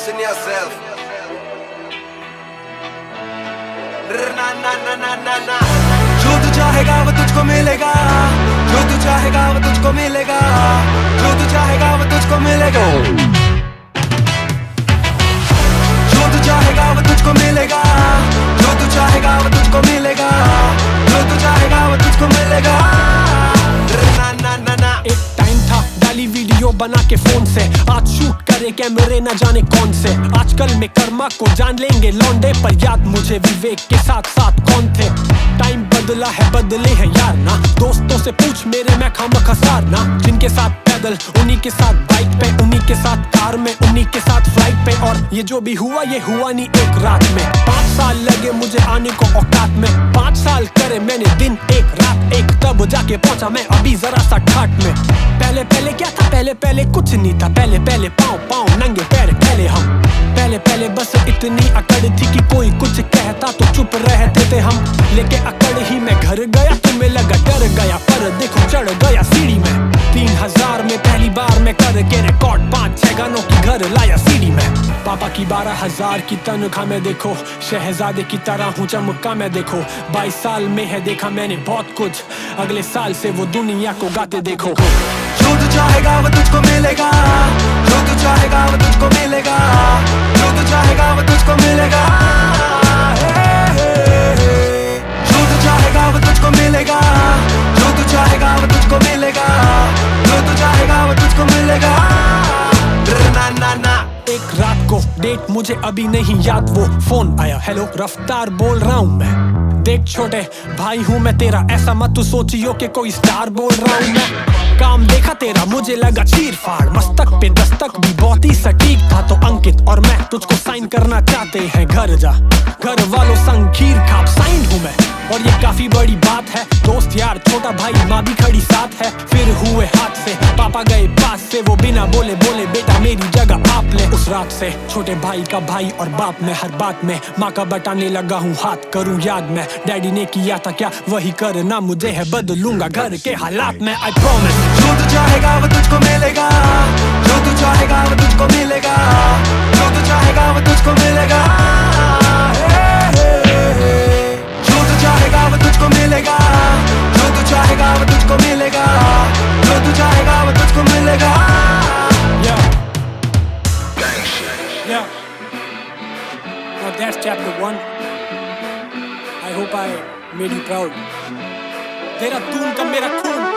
Listen yourself. Na na na na na na. जो तू चाहेगा वो तुझको मिलेगा, जो तू चाहेगा वो तुझको मिलेगा, जो तू चाहेगा वो तुझको मिलेगा, जो तू चाहेगा वो तुझको मिलेगा, जो तू चाहेगा वो तुझको मिलेगा, जो तू चाहेगा वो तुझको मिलेगा। ना ना ना ना। एक टाइम था डाली वीडियो बना के फोन से, आज शूट करे कैमरे न जाने कौन से। आजकल में कर्मा को जान लेंगे लौंडे, पर याद मुझे विवेक के साथ साथ कौन थे। टाइम बदला है बदले हैं यार ना, दोस्तों से पूछ मेरे मैं खामखा सार ना। जिनके साथ पैदल उन्हीं के साथ बाइक पे, उन्हीं के साथ कार में, उन्हीं के साथ फ्लाइट पे। और ये जो भी हुआ ये हुआ नहीं एक रात में, 5 साल लगे मुझे आने को औकात में। 5 साल करे मैंने दिन एक रात एक, तब जाके पहुंचा मैं अभी जरा सा ठाट में। पहले पहले क्या था, पहले पहले कुछ नहीं था। पहले पहले पाँव पाँव नंगे पैर पहले हम, पहले पहले बस इतनी अकड़ थी कि कोई कुछ कहता तो चुप रहते थे हम। लेके अकड़ ही मैं घर गया, तुम्हें लगा डर गया, पर देखो चढ़ गया सीढ़ी में। 3000 में पहली बार मैं करके रिकॉर्ड 5-6 गानों की घर लाया सीडी में। पापा की 12,000 की तनख्वाह में देखो, शहजादे की तरह हूँ चमका मैं देखो। 22 साल में है देखा मैंने बहुत कुछ, अगले साल से वो दुनिया को गाते देखो। जो तू चाहेगा वो तुझको मिलेगा, जो तू चाहेगा वो तुझको मिलेगा, जो तू चाहेगा वो तुझको मिलेगा, जो तू चाहेगा वो तुझको मिलेगा, जो तू चाहेगा वो तुझको मिलेगा, जो तू चाहेगा वो तुझको मिलेगा। ना ना ना। एक रात को डेट मुझे अभी नहीं याद, वो फोन आया, हेलो रफ्तार बोल रहा हूँ मैं। देख छोटे भाई हूँ मैं तेरा, ऐसा मत तू सोचियो कि कोई स्टार बोल रहा हूँ मैं। काम देखा तेरा मुझे लगा चीर फाड़, मस्तक पे दस्तक भी बहुत ही सटीक था। तो अंकित और मैं तुझको साइन करना चाहते हैं, घर जा घर वालों संग खीर खा। साइन हूँ मैं और ये काफी बड़ी बात है, दोस्त यार छोटा भाई माँ भी खड़ी साथ है। फिर हुए हाथ से पापा गए पास से, वो बिना बोले बोले बेटा मेरी जगह आप ले। उस रात से छोटे भाई का भाई और बाप में हर बात में माँ का बटाने लगा हूँ हाथ, करूँ याद मैं डैडी ने किया था क्या वही करना मुझे है, बदलूंगा घर के हालात में आई प्रॉमिस। जो तू चाहेगा वो तुझको मिलेगा, जो तू चाहेगा वो तुझको मिलेगा, जो तू चाहेगा वो तुझको मिलेगा, जो तू चाहेगा वो तुझको मिलेगा, जो तू चाहेगा वो तुझको मिलेगा, जो तू चाहेगा वो तुझको मिलेगा। Yeah. Now that's chapter 1. I hope I made you proud. तेरा तून का मेरा खून